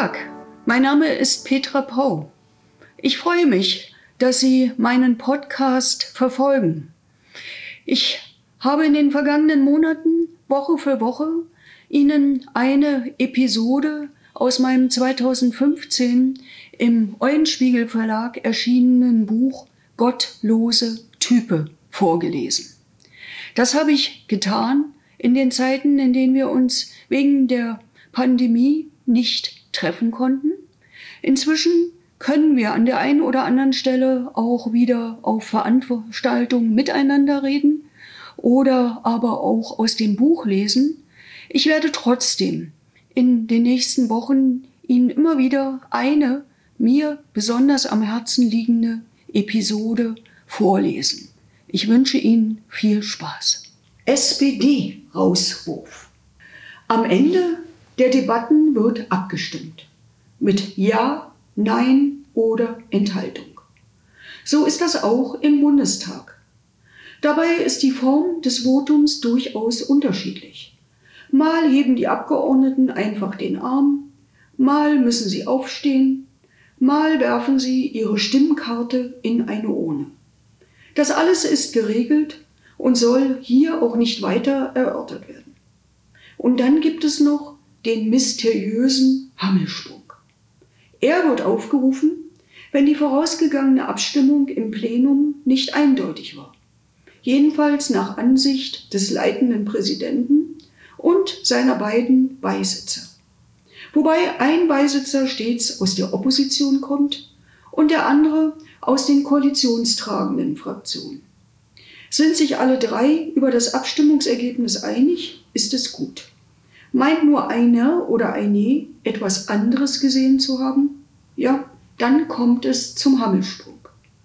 Tag, mein Name ist Petra Pau. Ich freue mich, dass Sie meinen Podcast verfolgen. Ich habe in den vergangenen Monaten, Woche für Woche, Ihnen eine Episode aus meinem 2015 im Eulenspiegel Verlag erschienenen Buch Gottlose Type vorgelesen. Das habe ich getan in den Zeiten, in denen wir uns wegen der Pandemie nicht treffen konnten. Inzwischen können wir an der einen oder anderen Stelle auch wieder auf Veranstaltungen miteinander reden oder aber auch aus dem Buch lesen. Ich werde trotzdem in den nächsten Wochen Ihnen immer wieder eine mir besonders am Herzen liegende Episode vorlesen. Ich wünsche Ihnen viel Spaß. SPD-Rauswurf. Am Ende der Debatten wird abgestimmt. Mit Ja, Nein oder Enthaltung. So ist das auch im Bundestag. Dabei ist die Form des Votums durchaus unterschiedlich. Mal heben die Abgeordneten einfach den Arm, mal müssen sie aufstehen, mal werfen sie ihre Stimmkarte in eine Urne. Das alles ist geregelt und soll hier auch nicht weiter erörtert werden. Und dann gibt es noch den mysteriösen Hammelsprung. Er wird aufgerufen, wenn die vorausgegangene Abstimmung im Plenum nicht eindeutig war. Jedenfalls nach Ansicht des leitenden Präsidenten und seiner beiden Beisitzer. Wobei ein Beisitzer stets aus der Opposition kommt und der andere aus den koalitionstragenden Fraktionen. Sind sich alle drei über das Abstimmungsergebnis einig, ist es gut. Meint nur einer oder eine etwas anderes gesehen zu haben, ja, dann kommt es zum Hammelsprung.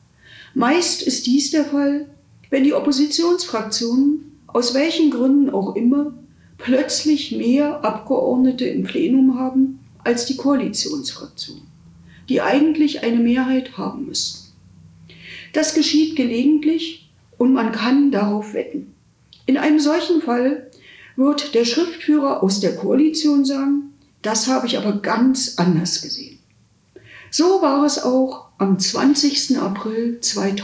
Meist ist dies der Fall, wenn die Oppositionsfraktionen, aus welchen Gründen auch immer, plötzlich mehr Abgeordnete im Plenum haben als die Koalitionsfraktionen, die eigentlich eine Mehrheit haben müssten. Das geschieht gelegentlich und man kann darauf wetten. In einem solchen Fall wird der Schriftführer aus der Koalition sagen, das habe ich aber ganz anders gesehen. So war es auch am 20. April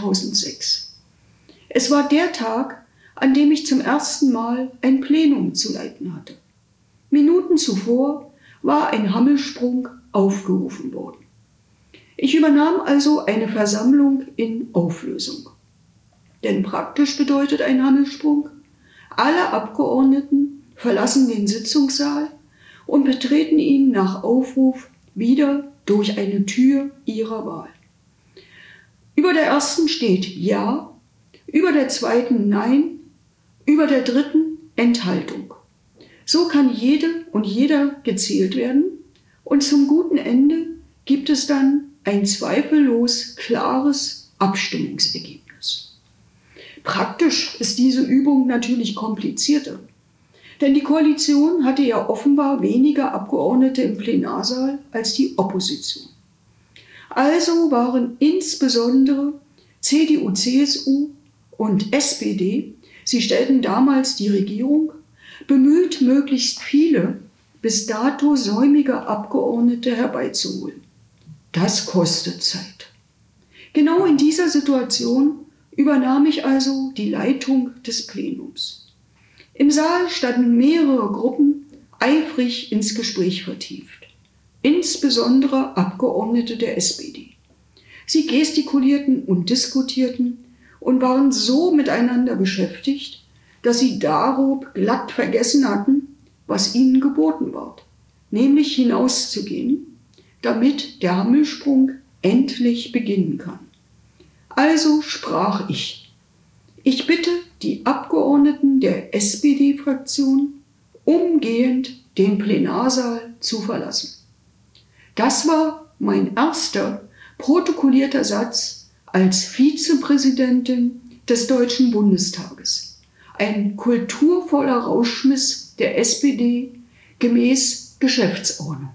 2006. Es war der Tag, an dem ich zum ersten Mal ein Plenum zu leiten hatte. Minuten zuvor war ein Hammelsprung aufgerufen worden. Ich übernahm also eine Versammlung in Auflösung. Denn praktisch bedeutet ein Hammelsprung, alle Abgeordneten verlassen den Sitzungssaal und betreten ihn nach Aufruf wieder durch eine Tür ihrer Wahl. Über der ersten steht Ja, über der zweiten Nein, über der dritten Enthaltung. So kann jede und jeder gezählt werden und zum guten Ende gibt es dann ein zweifellos klares Abstimmungsergebnis. Praktisch ist diese Übung natürlich komplizierter, denn die Koalition hatte ja offenbar weniger Abgeordnete im Plenarsaal als die Opposition. Also waren insbesondere CDU, CSU und SPD, sie stellten damals die Regierung, bemüht, möglichst viele bis dato säumige Abgeordnete herbeizuholen. Das kostet Zeit. Genau in dieser Situation übernahm ich also die Leitung des Plenums. Im Saal standen mehrere Gruppen eifrig ins Gespräch vertieft, insbesondere Abgeordnete der SPD. Sie gestikulierten und diskutierten und waren so miteinander beschäftigt, dass sie darob glatt vergessen hatten, was ihnen geboten ward, nämlich hinauszugehen, damit der Hammelsprung endlich beginnen kann. Also sprach ich. Ich bitte die Abgeordneten der SPD-Fraktion, umgehend den Plenarsaal zu verlassen. Das war mein erster protokollierter Satz als Vizepräsidentin des Deutschen Bundestages. Ein kulturvoller Rauschmiss der SPD gemäß Geschäftsordnung.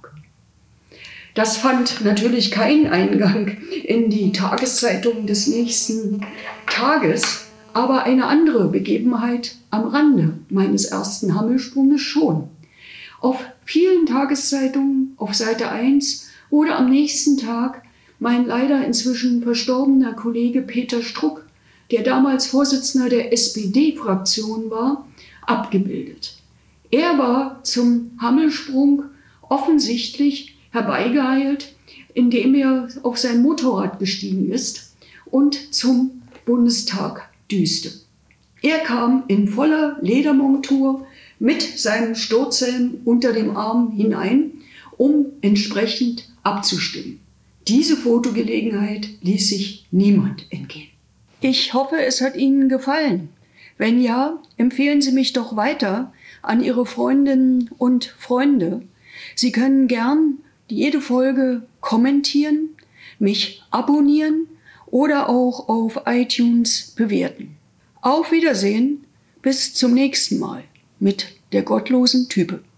Das fand natürlich keinen Eingang in die Tageszeitungen des nächsten Tages, aber eine andere Begebenheit am Rande meines ersten Hammelsprunges schon. Auf vielen Tageszeitungen auf Seite 1 oder am nächsten Tag mein leider inzwischen verstorbener Kollege Peter Struck, der damals Vorsitzender der SPD-Fraktion war, abgebildet. Er war zum Hammelsprung offensichtlich herbeigeeilt, indem er auf sein Motorrad gestiegen ist und zum Bundestag düste. Er kam in voller Ledermontur mit seinem Sturzhelm unter dem Arm hinein, um entsprechend abzustimmen. Diese Fotogelegenheit ließ sich niemand entgehen. Ich hoffe, es hat Ihnen gefallen. Wenn ja, empfehlen Sie mich doch weiter an Ihre Freundinnen und Freunde. Sie können gern jede Folge kommentieren, mich abonnieren oder auch auf iTunes bewerten. Auf Wiedersehen, bis zum nächsten Mal mit der gottlosen Type.